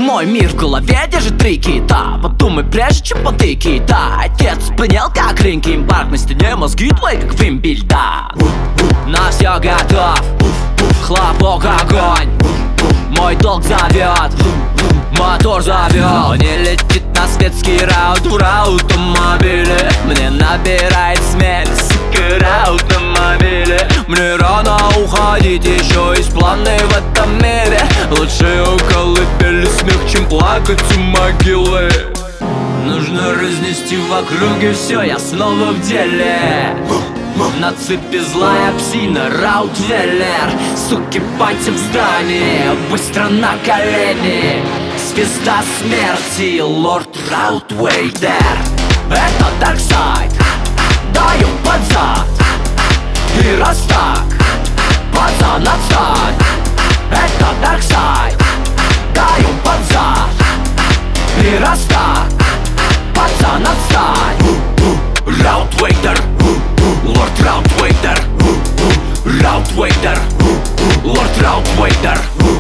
Мой мир в голове держит три кита. Подумай, прежде чем потыки, да. Отец понял, как Линкин Парк. На стене мозги твои, как Вимбельда. На все готов, хлопок, огонь. Мой долг зовет, мотор зовет. Но не летит на светский раут в раутомобиле. Мне набирает смелость, сука, раут на мобиле. Мне рано уходить, еще есть планы в этом мире. Лучше у колыбели смех, чем плакать у могилы. Нужно разнести в округе все, я снова в деле. На цепи злая псина, раутвеллер. Суки, пати в здании, быстро на колени. Звезда смерти, лорд Раутвейдер. Это Дарксайд, даю под зад. И раз так, пацан, отстань. Это Дарксайд, даю под зад. И раз так, пацан, отстань. Раутвейдер, лорд Раутвейдер. Раутвейдер, лорд Раутвейдер.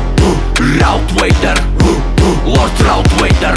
Раутвейдер, лорд Раутвейдер.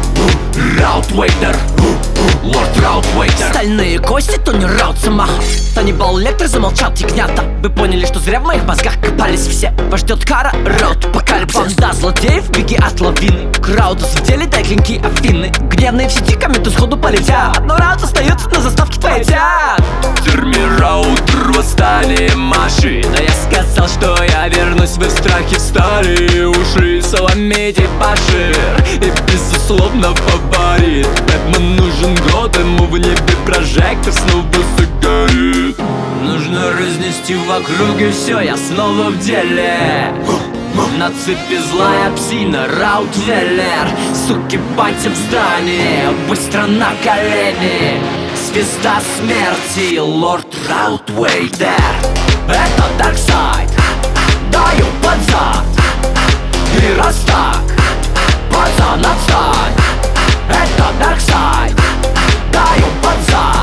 Раутвейдер, лорд Раутвейдер. Стальные кости, то не Раут Самаха. Танибал Лектор замолчал ягнята. Вы поняли, что зря в моих мозгах копались все. Вас ждет кара, роут, апокалипсис. Банда злодеев, беги от лавины. Краудус в деле, дай клинки Афины. Гневные в сети комменты сходу полетят. Но Раут остается на заставке полетят. В тюрьме Раутер, восстание машин. Да я сказал, что я вернусь, вы в страхе встали. Уши Соломеди Башир. И безусловно фаворит. Бэтмен нужен год, ему в небе прожектор снова загорит. Нужно разнести в округе все, я снова в деле. На цепи злая псина, Раутвеллер. Суки, пати в здании, быстро на колени. Звезда смерти, лорд Раутвейдер. Это Дарксайд, даю под зад. И раз так, пацан, отстань. Это Дарксайд, даю под зад.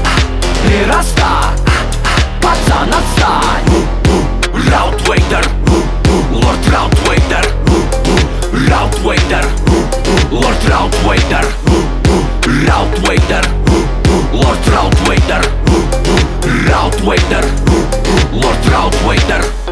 И раз так, пацан, отстань. Раутвейдер, лорд Раутвейдер. Раутвейдер, лорд Раутвейдер. Раутвейдер, лорд Раутвейдер. Раутвейдер, лорд Раутвейдер.